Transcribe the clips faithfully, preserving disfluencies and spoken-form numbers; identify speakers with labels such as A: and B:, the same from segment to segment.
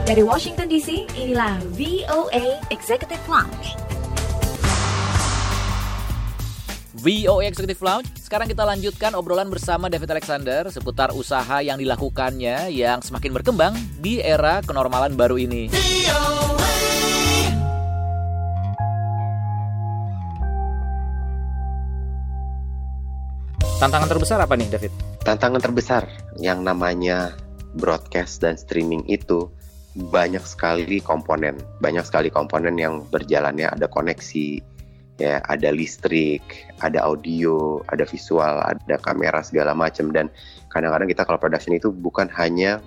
A: Dari Washington D C, inilah V O A Executive Lounge.
B: V O A Executive Lounge, sekarang kita lanjutkan obrolan bersama David Alexander seputar usaha yang dilakukannya yang semakin berkembang di era kenormalan baru ini. Tantangan terbesar apa nih, David?
C: Tantangan terbesar yang namanya broadcast dan streaming itu banyak sekali komponen, banyak sekali komponen yang berjalannya, ada koneksi, ya, ada listrik, ada audio, ada visual, ada kamera segala macam. Dan kadang-kadang kita kalau production itu bukan hanya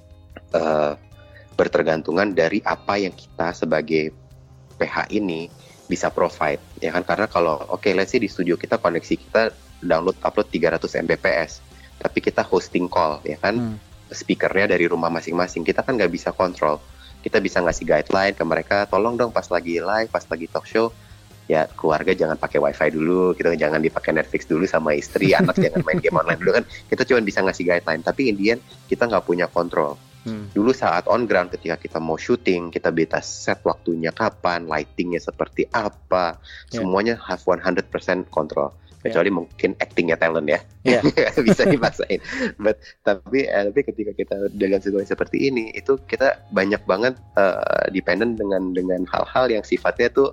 C: uh, bertergantungan dari apa yang kita sebagai P H ini bisa provide, ya kan? Karena kalau oke, okay, let's say di studio kita koneksi kita download upload tiga ratus megabit, tapi kita hosting call, ya kan? Hmm. Speakernya dari rumah masing-masing, kita kan nggak bisa kontrol. Kita bisa ngasih guideline ke mereka, tolong dong pas lagi live, pas lagi talk show, ya keluarga jangan pakai wifi dulu, gitu, jangan dipakai Netflix dulu sama istri, anak jangan main game online dulu kan. Kita cuma bisa ngasih guideline, tapi in the end kita nggak punya kontrol. Hmm. Dulu saat on ground ketika kita mau syuting, kita beta set waktunya kapan, lightingnya seperti apa, yeah. Semuanya have one hundred percent kontrol. Kecuali yeah. mungkin actingnya talent ya, yeah. bisa dipaksain. But tapi, eh, tapi ketika kita dalam situasi seperti ini, itu kita banyak banget uh, dependent dengan dengan hal-hal yang sifatnya tuh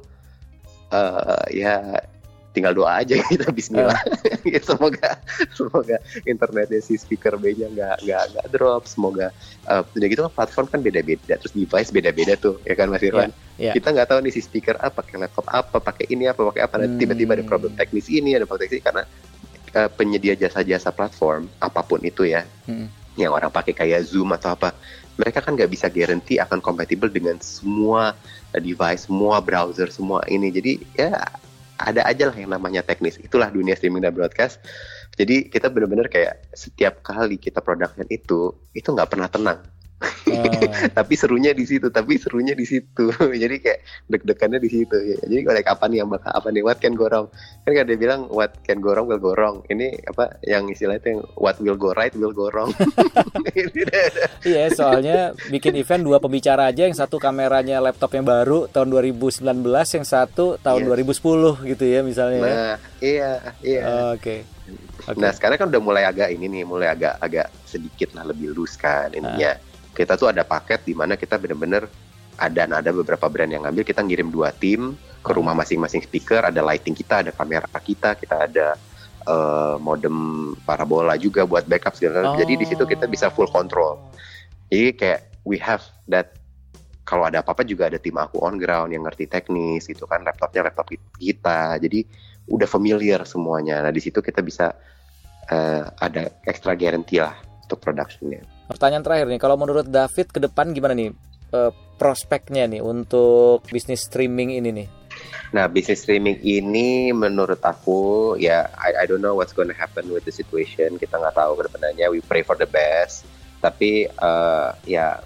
C: uh, ya tinggal doa aja kita Bismillah. Uh. semoga semoga internetnya si speaker B-nya nggak nggak nggak drop. Semoga uh, udah gitu platform kan beda-beda, terus device beda-beda tuh, ya kan Mas Irwan? Yeah. Yeah. Kita nggak tahu nih si speaker apa, pakai laptop apa, pakai ini apa, pakai apa. Hmm. Tiba-tiba ada problem teknis ini, ada problem teknis karena uh, penyedia jasa-jasa platform apapun itu ya, hmm. yang orang pakai kayak Zoom atau apa, mereka kan nggak bisa guarantee akan compatible dengan semua uh, device, semua browser, semua ini. Jadi ya ada aja lah yang namanya teknis. Itulah dunia streaming dan broadcast. Jadi kita benar-benar kayak setiap kali kita production itu, itu nggak pernah tenang. Oh. tapi serunya di situ, tapi serunya di situ. Jadi kayak deg-degannya di situ. Ya. Jadi oleh kapan yang bakal apa nih, what can go wrong? Kan kan dia bilang what can go wrong will go wrong. Ini apa yang istilahnya itu yang what will go right will go wrong.
B: Iya, soalnya bikin event dua pembicara aja, yang satu kameranya laptop yang baru tahun dua ribu sembilan belas, yang satu tahun yes. dua ribu sepuluh gitu ya misalnya.
C: Nah, iya, iya.
B: Oh, oke. Okay. Okay.
C: Nah, sekarang kan udah mulai agak ini nih, mulai agak agak sedikit lah lebih loose kan ininya. Uh. Kita tuh ada paket di mana kita benar-benar ada ada beberapa brand yang ngambil, kita ngirim dua tim ke rumah masing-masing speaker, ada lighting kita, ada kamera kita, kita ada uh, modem parabola juga buat backup segala. Oh. Jadi di situ kita bisa full control. Jadi kayak we have that, kalau ada apa-apa juga ada tim aku on ground yang ngerti teknis gitu kan, laptopnya laptop kita. Jadi udah familiar semuanya. Nah di situ kita bisa uh, ada extra guarantee lah untuk productionnya.
B: Pertanyaan terakhir nih, kalau menurut David ke depan gimana nih uh, prospeknya nih untuk bisnis streaming ini nih?
C: Nah, bisnis streaming ini menurut aku ya I, I don't know what's gonna happen with the situation. Kita nggak tahu ke depannya. We pray for the best. Tapi uh, ya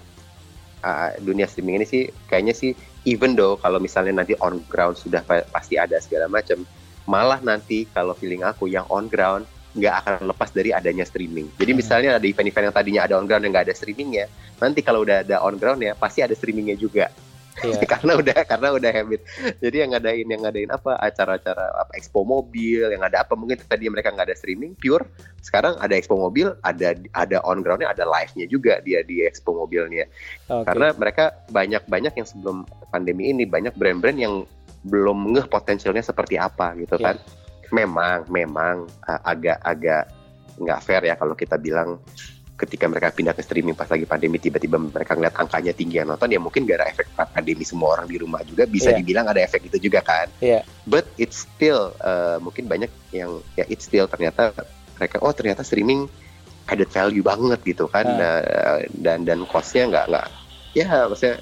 C: uh, dunia streaming ini sih kayaknya sih, even though kalau misalnya nanti on ground sudah pa- pasti ada segala macam, malah nanti kalau feeling aku yang on ground nggak akan lepas dari adanya streaming. Jadi misalnya ada event-event yang tadinya ada on ground yang nggak ada streamingnya, nanti kalau udah ada on ground ya pasti ada streamingnya juga. Yeah. karena udah karena udah habit. Jadi yang ngadain yang ngadain apa acara-acara apa expo mobil, yang ada apa mungkin tadi mereka nggak ada streaming pure. Sekarang ada expo mobil, ada ada on groundnya, ada live-nya juga dia di expo mobilnya. Okay. Karena mereka banyak-banyak yang sebelum pandemi ini banyak brand-brand yang belum ngeh potensialnya seperti apa gitu kan. Yeah. Memang, memang uh, agak-agak nggak fair ya kalau kita bilang ketika mereka pindah ke streaming pas lagi pandemi, tiba-tiba mereka ngeliat angkanya tinggi yang nonton, ya mungkin gara efek pandemi semua orang di rumah juga bisa yeah. dibilang ada efek itu juga kan. Yeah. But it's still uh, mungkin banyak yang ya it's still ternyata mereka oh ternyata streaming added value banget gitu kan, uh. Uh, dan dan costnya nggak nggak ya maksudnya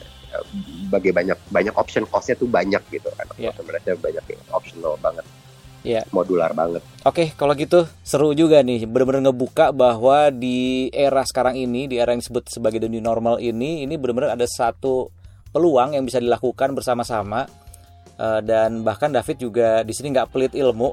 C: bagi banyak banyak option costnya tuh banyak gitu kan. Yeah. Mereka banyak yang optional banget.
B: Ya.
C: Modular banget.
B: Oke, kalau gitu seru juga nih, benar-benar ngebuka bahwa di era sekarang ini, di era yang disebut sebagai the new normal ini, ini benar-benar ada satu peluang yang bisa dilakukan bersama-sama, uh, dan bahkan David juga di sini nggak pelit ilmu.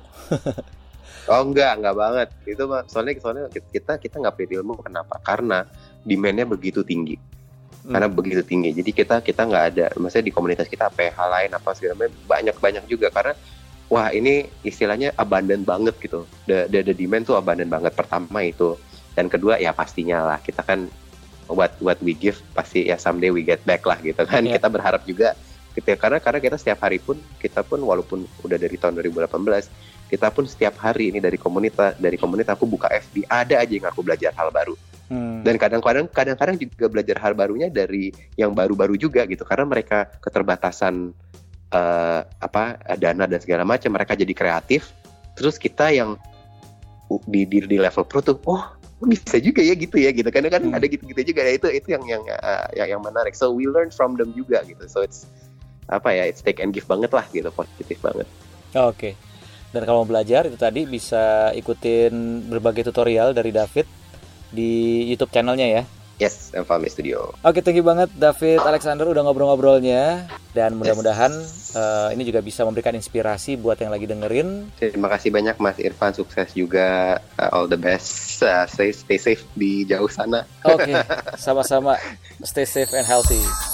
C: Oh enggak, enggak banget. Itu soalnya soalnya kita kita nggak pelit ilmu. Kenapa? Karena demand-nya begitu tinggi.
B: Hmm.
C: Karena begitu tinggi. Jadi kita kita nggak ada, maksudnya di komunitas kita P H lain apa segala macam banyak-banyak juga karena wah ini istilahnya abundant banget gitu. The, the the demand tuh abundant banget. Pertama itu, dan kedua ya pastinya lah kita kan what what we give pasti ya someday we get back lah gitu kan. Yeah. Kita berharap juga gitu ya, karena karena kita setiap hari pun kita pun walaupun udah dari tahun dua ribu delapan belas kita pun setiap hari ini dari komunitas dari komunitas aku buka F B ada aja yang aku belajar hal baru. Hmm. Dan kadang-kadang kadang-kadang juga belajar hal barunya dari yang baru-baru juga gitu karena mereka keterbatasan uh, apa dana dan segala macam, mereka jadi kreatif, terus kita yang di di, di level pro tuh oh bisa juga ya gitu ya gitu kadang-kadang hmm. ada gitu-gitu juga ya, itu itu yang yang uh, yang yang menarik, so we learn from them juga gitu, so it's apa ya it's take and give banget lah gitu, positif banget.
B: Oke. Okay. Dan kalau mau belajar itu tadi bisa ikutin berbagai tutorial dari David di YouTube channelnya ya.
C: Yes, Enfalme Studio.
B: Oke, thank you banget David Alexander udah ngobrol-ngobrolnya, dan mudah-mudahan yes. uh, ini juga bisa memberikan inspirasi buat yang lagi dengerin.
C: Terima kasih banyak Mas Irfan, sukses juga, uh, all the best, uh, stay, stay safe di jauh sana.
B: Oke, sama-sama, stay safe and healthy.